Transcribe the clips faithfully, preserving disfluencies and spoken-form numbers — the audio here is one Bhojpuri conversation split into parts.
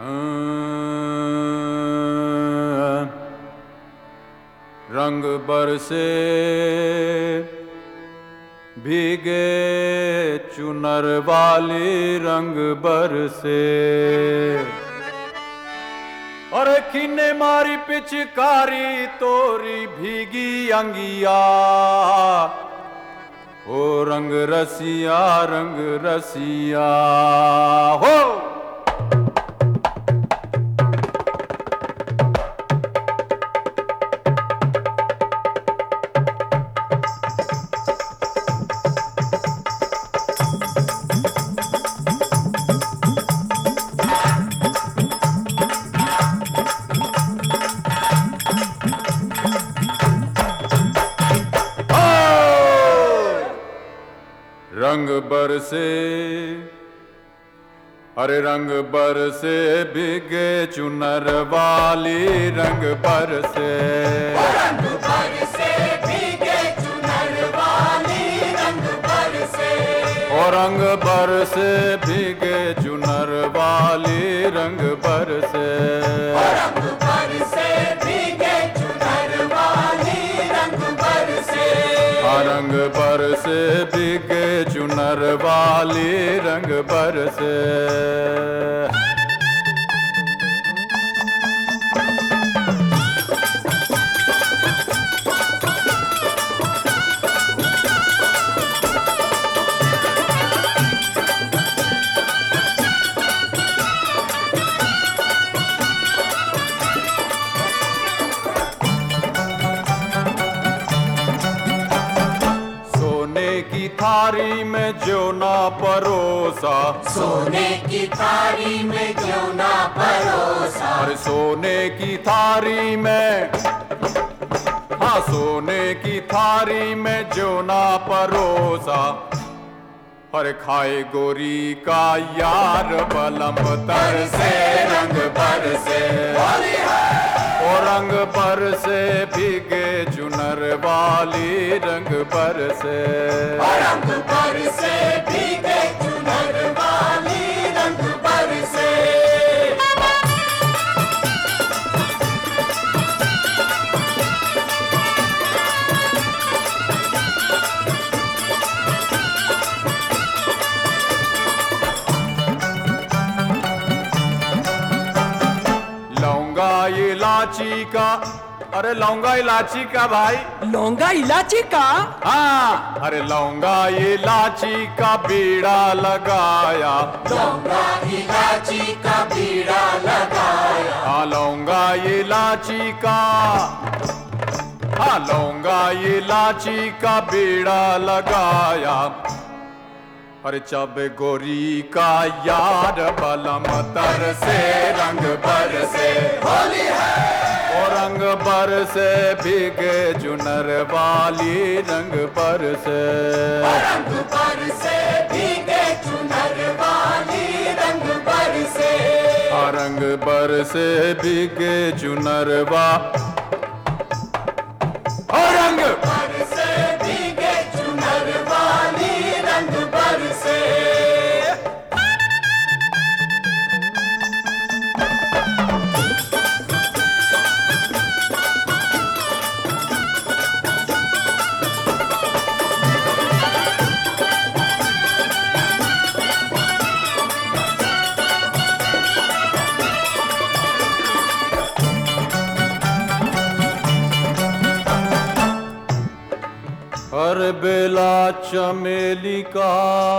रंग बरसे भीगे चुनर वाली रंग बरसे। अरे किन्ने मारी पिचकारी तोरी भीगी अंगिया, ओ रंग रसिया रंग रसिया हो। रंग बरसे अरे रंग बरसे भीगे चुनर वाली रंग बरसे। रंग बरसे भीगे चुनर वाली रंग बरसे। ओ रंग बरसे भीगे चुनर वाली रंग बरसे। रंग बरसे भीगे चुनर वाली रंग बरसे। रंग बरसे भीगे चुनर वाली रंग बरसे। की थारी में जो ना परोसा, सोने की थारी में जो ना परोसा। अरे सोने की थारी में, हाँ सोने की थारी में जो ना परोसा। अरे खाए गोरी का यार बलम तर से रंग बरसे। ओ रंग बरसे भीगे चुनर वाली रंग बरसे। रंग बरसे भीगे चुनर वाली रंग बरसे। लौंगा इलाची का, अरे लौंगा इलाची का भाई। लौंगा इलाची का? हाँ अरे लौंगा इलाची का बीड़ा लगाया। लौंगा इलाची का बीड़ा लगाया। हाँ लौंगा इलाची का, हाँ लौंगा इलाची का बीड़ा लगाया। अरे चब गोरी का यार बलम तर से रंग बरसे। होली है ओ रंग बरसे भीगे चुनर वाली रंग बरसे। रंग बरसे भीगे चुनर वाली रंग बरसे। रंग बरसे भीगे चुनर वा, रंग बरसे भीगे चुनर वाली रंग बरसे। हर बेला चमेली का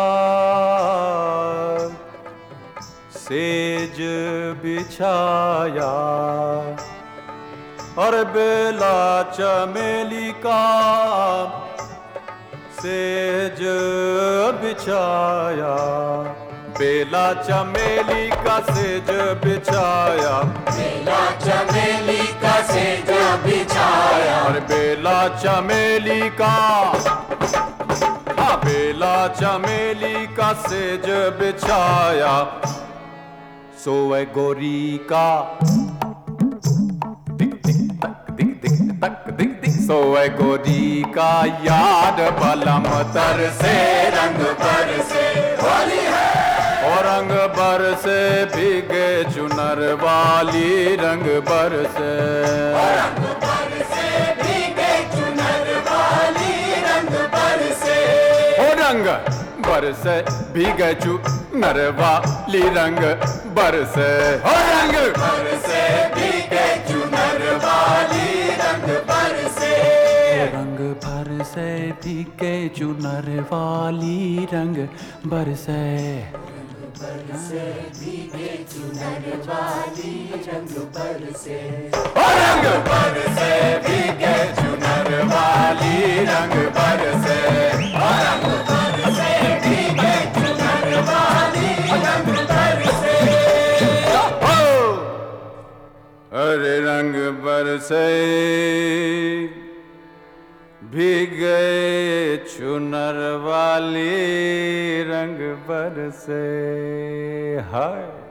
सेज बिछाया। हर बेला चमेली का सेज बिछाया। बेला चमेली का सेज बिछाया। बेला चमेली का सेज बिछाया। और बेला चमेली का, हाँ बेला चमेली का सेज बिछाया। सोए गोरी का दिक दिक तक दिक दिक तक दिक दिक। सोए गोरी का याद बलम तर से रंग बरसे। होली है और रंग बरसे भीगे चुनर वाली रंग बरसे रंग बरसे भीगे चुनर वाली रंग बरसे ओ रंग बरसे भीगे चुनर वाली रंग बरसे ओ रंग बरसे भीगे चुनर वाली रंग बरसे रंग बरसे भीगे चुनर वाली रंग बरसे बरसे भीगे चुनर वाली रंग बरसे ओ रंग बरसे भीगे चुनर वाली रंग बरसे ओ रंग बरसे भीगे चुनर वाली रंग बरसे ओ अरे रंग बरसे भीगे चुनर वाली रंग बरसे हाय।